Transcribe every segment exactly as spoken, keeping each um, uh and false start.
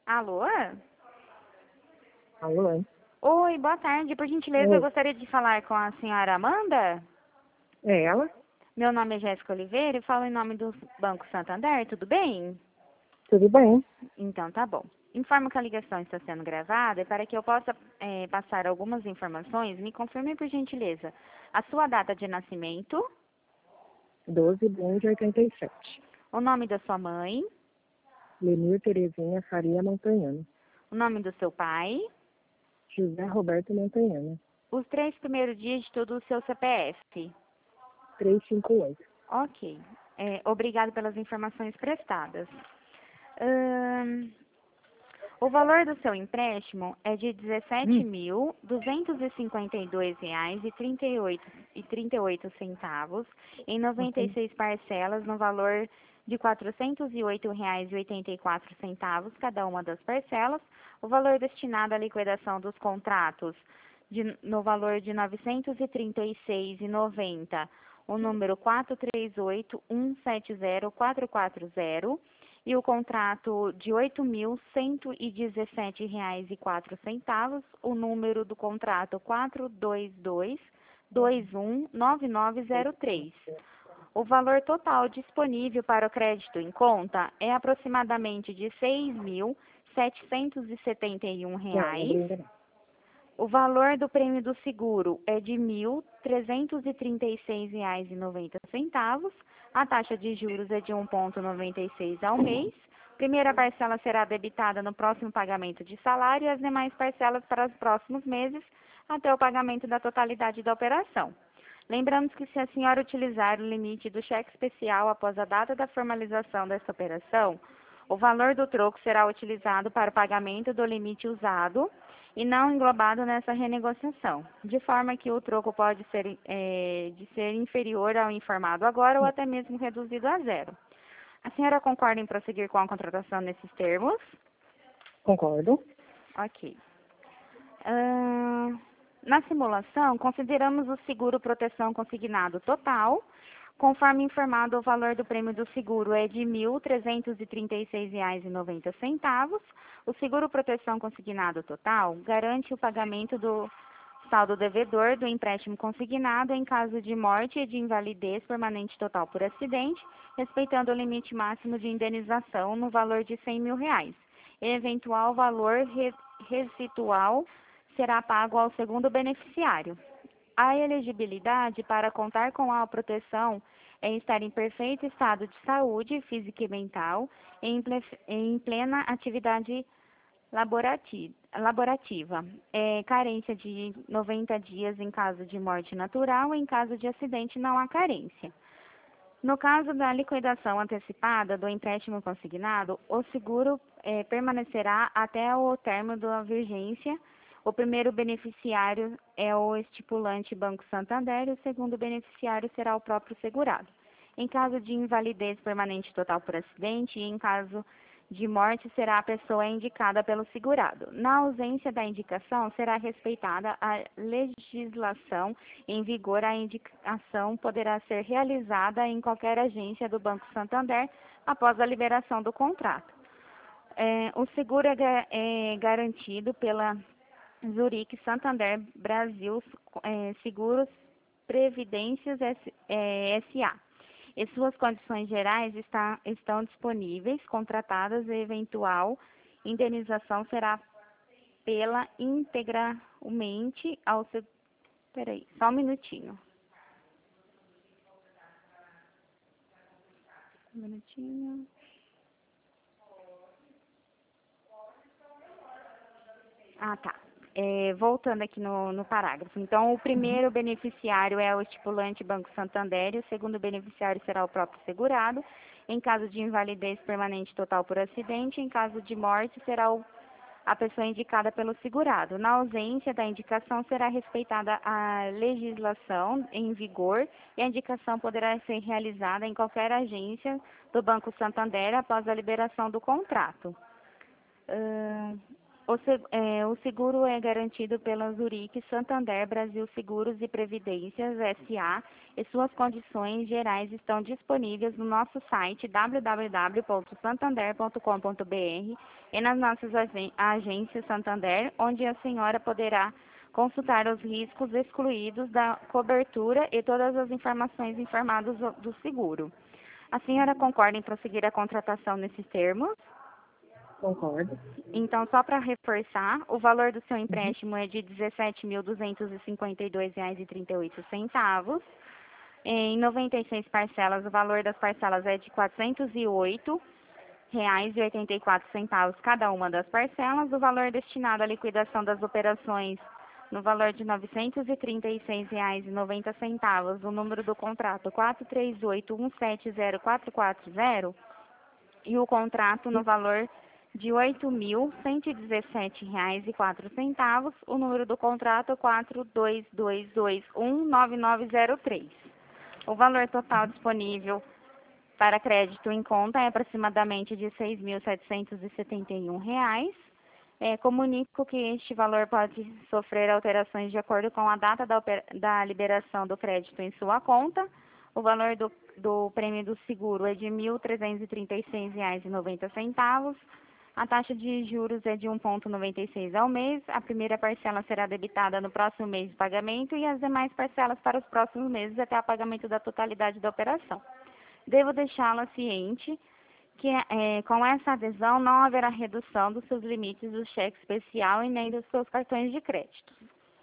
Alô? Alô? Oi, boa tarde. Por gentileza, eu Oi. gostaria de falar com a senhora Amanda. É ela? Meu nome é Jéssica Oliveira e falo em nome do Banco Santander, tudo bem? Tudo bem? Então, tá bom. Informo que a ligação está sendo gravada e para que eu possa eh, passar algumas informações, me confirme, por gentileza, a sua data de nascimento, doze de um de oitenta e sete. o nome da sua mãe, Lenir Terezinha Faria Montanhano. o nome do seu pai, José Roberto Montanhano. os três primeiros dígitos do seu C P F. trezentos e cinquenta e oito. Ok. É, obrigado pelas informações prestadas. Ahn, o valor do seu empréstimo é de dezessete Hum. mil duzentos e cinquenta e dois reais e trinta e oito e trinta e oito centavos em noventa e Ok. seis parcelas no valor de quatrocentos e oito reais e oitenta e quatro centavos cada uma das parcelas. O valor destinado à liquidação dos contratos de, no valor de novecentos e trinta e seis reais e noventa centavos, o número quatro três oito um sete zero quatro quatro zero e o contrato de oito mil cento e dezessete reais e quatro centavos, o número do contrato quatro dois dois dois um nove nove zero três. O valor total disponível para o crédito em conta é aproximadamente de seis mil setecentos e setenta e um Não, não reais. brinca não. O valor do prêmio do seguro é de mil trezentos e trinta e seis reais e noventa centavos. A taxa de juros é de um vírgula noventa e seis ao mês. Primeira parcela será debitada no próximo pagamento de salário e as demais parcelas para os próximos meses, até o pagamento da totalidade da operação. Lembramos que se a senhora utilizar o limite do cheque especial após a data da formalização desta operação, o valor do troco será utilizado para o pagamento do limite usado e não englobado nessa renegociação, de forma que o troco pode ser, é, de ser inferior ao informado agora ou até mesmo reduzido a zero. A senhora concorda em prosseguir com a contratação nesses termos? Concordo. Ok. Ahn, na simulação, consideramos o seguro proteção consignado total. Conforme informado, o valor do prêmio do seguro é de mil trezentos e trinta e seis reais e noventa centavos. O seguro proteção consignado total garante o pagamento do saldo devedor do empréstimo consignado em caso de morte e de invalidez permanente total por acidente, respeitando o limite máximo de indenização no valor de cem mil reais. Eventual valor re residual será pago ao segundo beneficiário. A elegibilidade para contar com a proteção é estar em perfeito estado de saúde física e mental, em, ple em plena atividade laborati laborativa, é, carência de noventa dias em caso de morte natural, em caso de acidente não há carência. No caso da liquidação antecipada do empréstimo consignado, o seguro eh, permanecerá até o término da vigência. O primeiro beneficiário é o estipulante Banco Santander e o segundo beneficiário será o próprio segurado. Em caso de invalidez permanente total por acidente e em caso de morte, será a pessoa indicada pelo segurado. Na ausência da indicação, será respeitada a legislação em vigor. A indicação poderá ser realizada em qualquer agência do Banco Santander após a liberação do contrato. É, o seguro é, é garantido pela Zurich Santander Brasil é, Seguros Previdências S, é, S A E suas condições gerais está, estão disponíveis, contratadas e eventual indenização será pela integralmente ao seu... Peraí, só um minutinho. Um minutinho. Ah, tá. É, voltando aqui no, no parágrafo. Então, o primeiro beneficiário é o estipulante Banco Santander e o segundo beneficiário será o próprio segurado. Em caso de invalidez permanente total por acidente, em caso de morte, será o, a pessoa indicada pelo segurado. Na ausência da indicação, será respeitada a legislação em vigor e a indicação poderá ser realizada em qualquer agência do Banco Santander após a liberação do contrato. Uh, O, se- é, o seguro é garantido pela Zurique Santander Brasil Seguros e Previdências S A e suas condições gerais estão disponíveis no nosso site w w w ponto santander ponto com ponto b r e nas nossas agen- agências Santander, onde a senhora poderá consultar os riscos excluídos da cobertura e todas as informações informadas do do seguro. A senhora concorda em prosseguir a contratação nesses termos? Concordo. Então, só para reforçar, o valor do seu Uhum. empréstimo é de dezessete mil duzentos e cinquenta e dois reais e trinta e oito centavos. Em noventa e seis parcelas, o valor das parcelas é de quatrocentos e oito reais e oitenta e quatro centavos cada uma das parcelas. O valor destinado à liquidação das operações no valor de novecentos e trinta e seis reais e noventa centavos. O número do contrato quatro três oito um sete zero quatro quatro zero e o contrato no valor de oito mil cento e dezessete reais e quatro centavos. O número do contrato quatro dois dois dois um nove nove zero três. O valor total disponível para crédito em conta é aproximadamente de seis mil setecentos e setenta e um reais. É, comunico que este valor pode sofrer alterações de acordo com a data da, opera- da liberação do crédito em sua conta. O valor do, do prêmio do seguro é de mil trezentos e trinta e seis reais e noventa centavos. A taxa de juros é de um vírgula noventa e seis ao mês. A primeira parcela será debitada no próximo mês de pagamento e as demais parcelas para os próximos meses até o pagamento da totalidade da operação. Devo deixá-la ciente que eh, com essa adesão não haverá redução dos seus limites do cheque especial e nem dos seus cartões de crédito.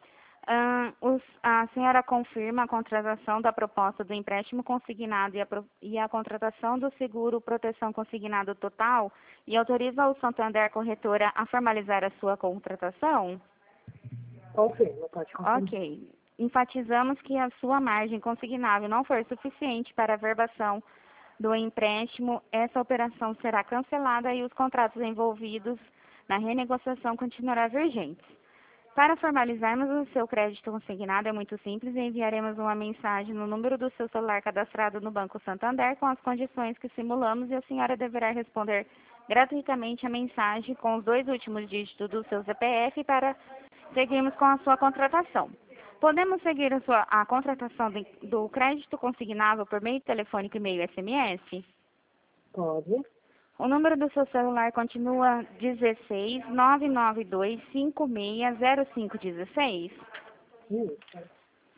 Ah, os- a senhora confirma a contratação da proposta do empréstimo consignado e a, pro- e a contratação do seguro proteção consignado total e autoriza o Santander Corretora a formalizar a sua contratação? Confirmo, pode confirmar. Ok. Enfatizamos que a sua margem consignável não for suficiente para a verbação do empréstimo, essa operação será cancelada e os contratos envolvidos na renegociação continuarão vigentes. Para formalizarmos o seu crédito consignado é muito simples, enviaremos uma mensagem no número do seu celular cadastrado no Banco Santander com as condições que simulamos e a senhora deverá responder gratuitamente a mensagem com os dois últimos dígitos do seu C P F para seguirmos com a sua contratação. Podemos seguir a, sua, a contratação do, do crédito consignável por meio telefônico, e-mail e S M S? Pode. O número do seu celular continua dezesseis, nove nove dois, cinco seis zero cinco um seis? Isso.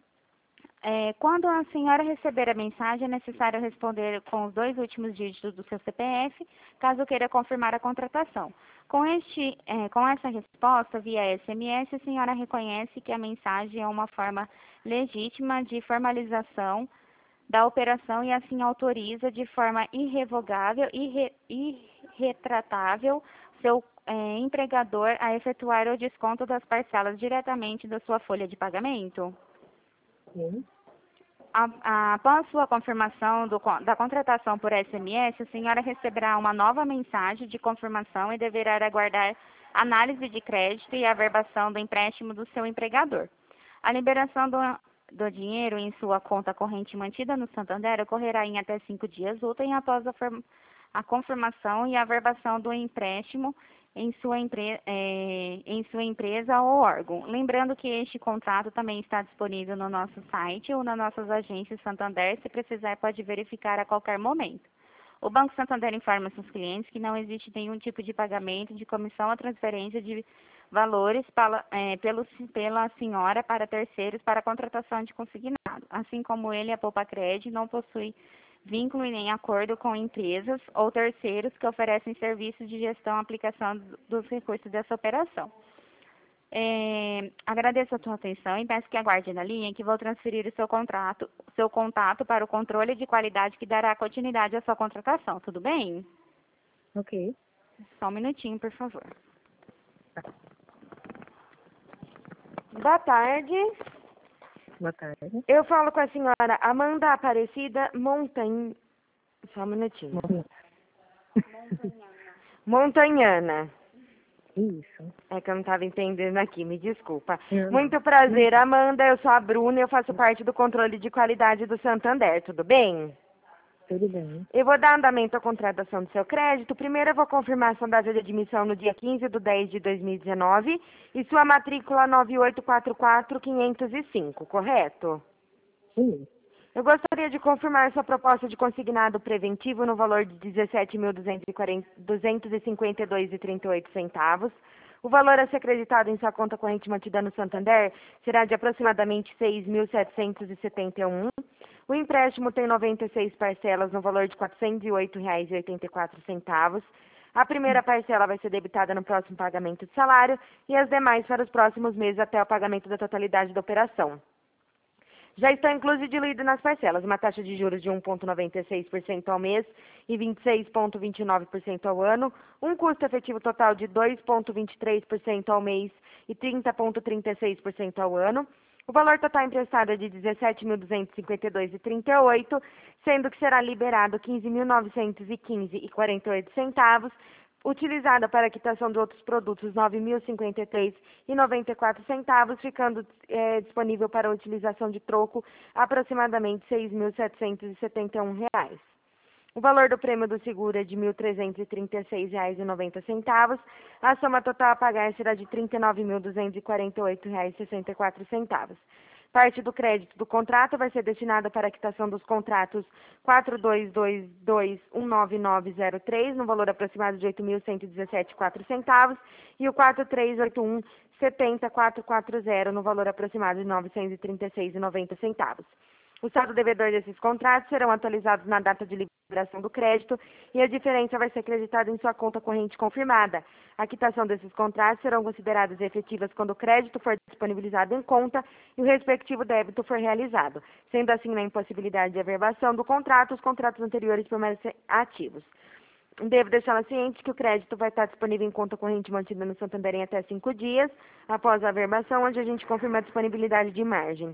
É, quando a senhora receber a mensagem, é necessário responder com os dois últimos dígitos do seu C P F, caso queira confirmar a contratação. Com, este, é, com essa resposta via S M S, a senhora reconhece que a mensagem é uma forma legítima de formalização da operação e assim autoriza de forma irrevogável e irre, irretratável seu é, empregador a efetuar o desconto das parcelas diretamente da sua folha de pagamento? Sim. A- a- Após sua confirmação do con- da contratação por S M S, a senhora receberá uma nova mensagem de confirmação e deverá aguardar análise de crédito e averbação do empréstimo do seu empregador. A liberação do, do dinheiro em sua conta corrente mantida no Santander ocorrerá em até cinco dias úteis após a, form- a confirmação e averbação do empréstimo em sua, empre- eh, em sua empresa ou órgão. Lembrando que este contrato também está disponível no nosso site ou nas nossas agências Santander. Se precisar, pode verificar a qualquer momento. O Banco Santander informa seus clientes que não existe nenhum tipo de pagamento de comissão ou transferência de valores pela, eh, pelo, pela senhora para terceiros para a contratação de consignado. Assim como ele, a Poupa Cred não possui vínculo nem acordo com empresas ou terceiros que oferecem serviços de gestão e aplicação dos recursos dessa operação. É, agradeço a sua atenção e peço que aguarde na linha que vou transferir o seu contrato, seu contato para o controle de qualidade que dará continuidade à sua contratação. Tudo bem? Ok. Só um minutinho, por favor. Boa tarde. Boa tarde. Eu falo com a senhora Amanda Aparecida Montanha. Só um minutinho. Bom, Montanhana. isso. É que eu não estava entendendo aqui, me desculpa. Eu- Muito prazer, Amanda. Eu sou a Bruna e eu faço parte do controle de qualidade do Santander, tudo bem? Tudo bem. Eu vou dar andamento à contratação do seu crédito. Primeiro eu vou confirmar a sua data de admissão no dia quinze de dez de dois mil e dezenove e sua matrícula nove oito quatro quatro cinco zero cinco, correto? Sim. Eu gostaria de confirmar sua proposta de consignado preventivo no valor de dezessete mil duzentos e cinquenta e dois reais e trinta e oito centavos. O valor a ser acreditado em sua conta corrente mantida no Santander será de aproximadamente seis mil setecentos e setenta e um reais. O empréstimo tem noventa e seis parcelas no valor de quatrocentos e oito reais e oitenta e quatro centavos. A primeira parcela vai ser debitada no próximo pagamento de salário e as demais para os próximos meses até o pagamento da totalidade da operação. Já estão inclusos e diluídos nas parcelas uma taxa de juros de um vírgula noventa e seis por cento ao mês e vinte e seis vírgula vinte e nove por cento ao ano, um custo efetivo total de dois vírgula vinte e três por cento ao mês e trinta vírgula trinta e seis por cento ao ano. O valor total emprestado é de dezessete mil duzentos e cinquenta e dois reais e trinta e oito centavos, sendo que será liberado quinze mil novecentos e quinze reais e quarenta e oito centavos, utilizada para a quitação de outros produtos nove mil e cinquenta e três reais e noventa e quatro centavos, ficando é, disponível para a utilização de troco aproximadamente seis mil setecentos e setenta e um reais. O valor do prêmio do seguro é de mil trezentos e trinta e seis reais e noventa centavos. A soma total a pagar será de trinta e nove mil duzentos e quarenta e oito reais e sessenta e quatro centavos. Parte do crédito do contrato vai ser destinada para a quitação dos contratos quatro dois dois dois um nove nove zero três, no valor aproximado de oito mil cento e dezessete reais e quatro centavos, e o quatro três oito um sete zero quatro quatro zero, no valor aproximado de novecentos e trinta e seis reais e noventa centavos. O saldo devedor desses contratos serão atualizados na data de liberação do crédito e a diferença vai ser acreditada em sua conta corrente confirmada. A quitação desses contratos serão consideradas efetivas quando o crédito for disponibilizado em conta e o respectivo débito for realizado. Sendo assim, na impossibilidade de averbação do contrato, os contratos anteriores permanecem ativos. Devo deixá-la ciente que o crédito vai estar disponível em conta corrente mantida no Santander em até cinco dias após a averbação, onde a gente confirma a disponibilidade de margem.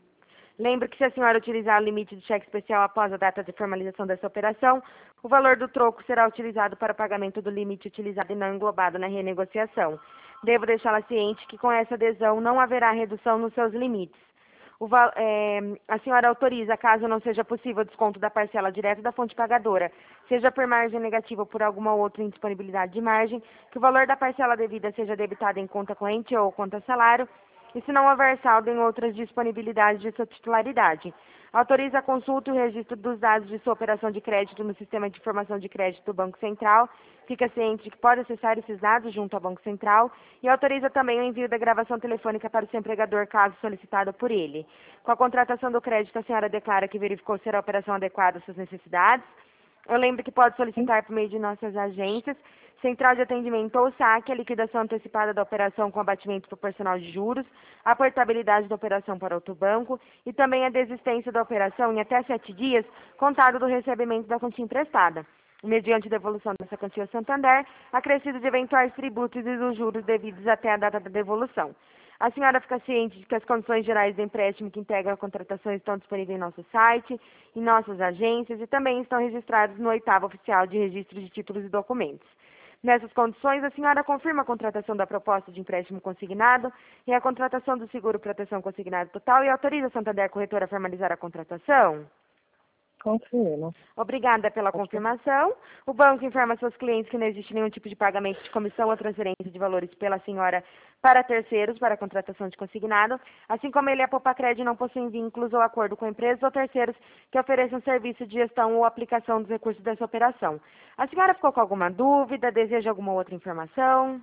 Lembre que se a senhora utilizar o limite do cheque especial após a data de formalização dessa operação, o valor do troco será utilizado para o pagamento do limite utilizado e não englobado na renegociação. Devo deixá-la ciente que com essa adesão não haverá redução nos seus limites. O, é, a senhora autoriza, caso não seja possível o desconto da parcela direto da fonte pagadora, seja por margem negativa ou por alguma outra indisponibilidade de margem, que o valor da parcela devida seja debitado em conta corrente ou conta salário, e se não houver saldo em outras disponibilidades de sua titularidade. Autoriza a consulta e o registro dos dados de sua operação de crédito no Sistema de Informação de Crédito do Banco Central. Fica ciente de que pode acessar esses dados junto ao Banco Central e autoriza também o envio da gravação telefônica para o seu empregador, caso solicitado por ele. Com a contratação do crédito, a senhora declara que verificou ser a operação adequada às suas necessidades. Eu lembro que pode solicitar por meio de nossas agências, Central de Atendimento ou saque, a liquidação antecipada da operação com abatimento proporcional de juros, a portabilidade da operação para outro banco e também a desistência da operação em até sete dias, contado do recebimento da quantia emprestada, mediante devolução dessa quantia ao Santander, acrescido de eventuais tributos e dos juros devidos até a data da devolução. A senhora fica ciente de que as condições gerais do empréstimo que integram a contratação estão disponíveis em nosso site, em nossas agências e também estão registrados no oitavo oficial de registro de títulos e documentos. Nessas condições, a senhora confirma a contratação da proposta de empréstimo consignado e a contratação do seguro proteção consignado total e autoriza a Santander Corretora a formalizar a contratação? Confirmo. Obrigada pela confirmação. O banco informa a seus clientes que não existe nenhum tipo de pagamento de comissão ou transferência de valores pela senhora para terceiros para a contratação de consignado, assim como ele e a Popacred não possuem vínculos ou acordo com empresas ou terceiros que ofereçam serviço de gestão ou aplicação dos recursos dessa operação. A senhora ficou com alguma dúvida? Deseja alguma outra informação?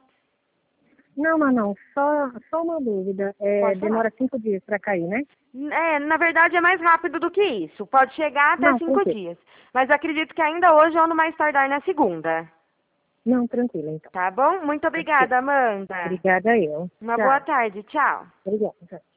Não, mas não. Só, só uma dúvida. É, demora cinco dias para cair, né? É, na verdade é mais rápido do que isso. Pode chegar até Não, cinco dias. Mas acredito que ainda hoje ou no mais tardar na segunda. Não, tranquilo, então. Tá bom? Muito obrigada, Amanda. Obrigada eu. Uma Tchau. boa tarde. Tchau. Obrigada.